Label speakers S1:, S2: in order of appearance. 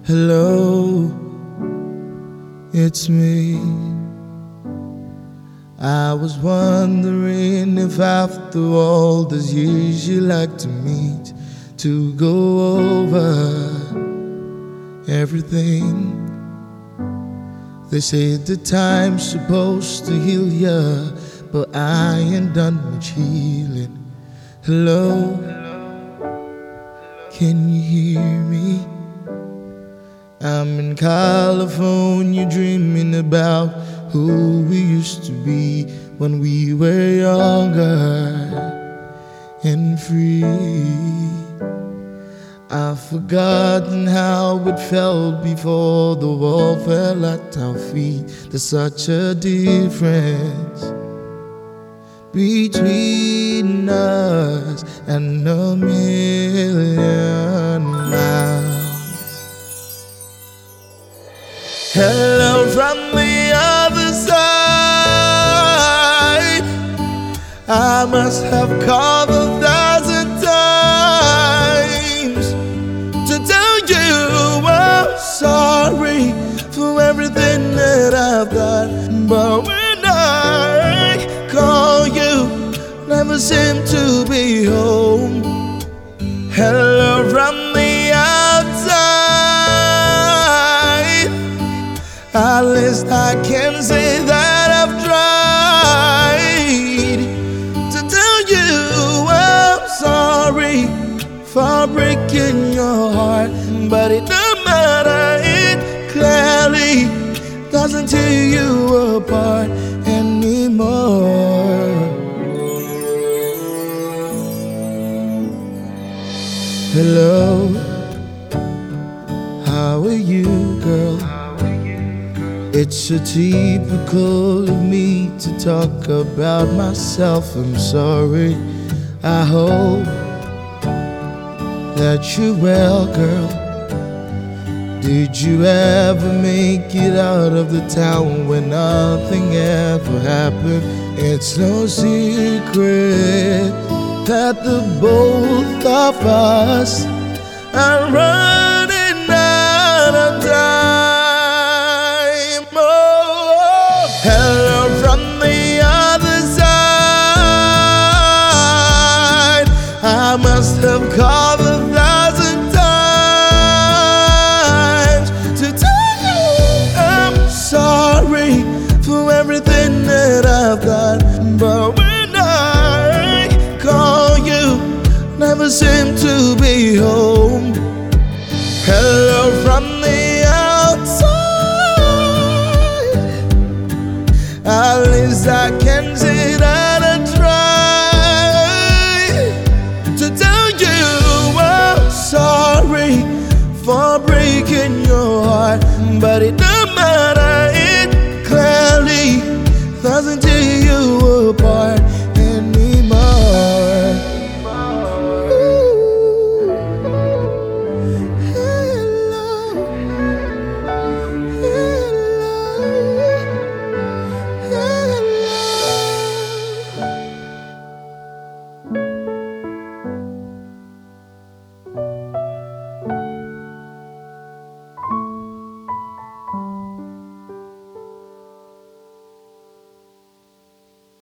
S1: Hello, it's me. I was wondering if after all these years you like to meet to go over everything. They say the time's supposed to heal ya, but I ain't done much healing. Hello, can you hear me? I'm in California dreaming about who we used to be when we were younger and free. I've forgotten how it felt before the wall fell at our feet. There's such a difference between us and a million miles. Hello from the other side. I must have called 1,000 times to tell you I'm sorry for everything that I've done. But when I call you, never seem to be home. Hello from the outside. At least I can say that I've tried to tell you I'm sorry for breaking your heart. But it don't matter, it clearly doesn't tear you apart anymore. Hello, how are you, girl? It's so typical of me to talk about myself. I'm sorry. I hope that you're well, girl. Did you ever make it out of the town when nothing ever happened? It's no secret that the both of us are running out of time. Oh, hello from the other side. I must have called 1,000 times to tell you I'm sorry for everything that I've done. But when I call you, never seem to be home. Hello from the outside. At least I can say that I tried to tell you I'm sorry for breaking your heart. But it don't matter.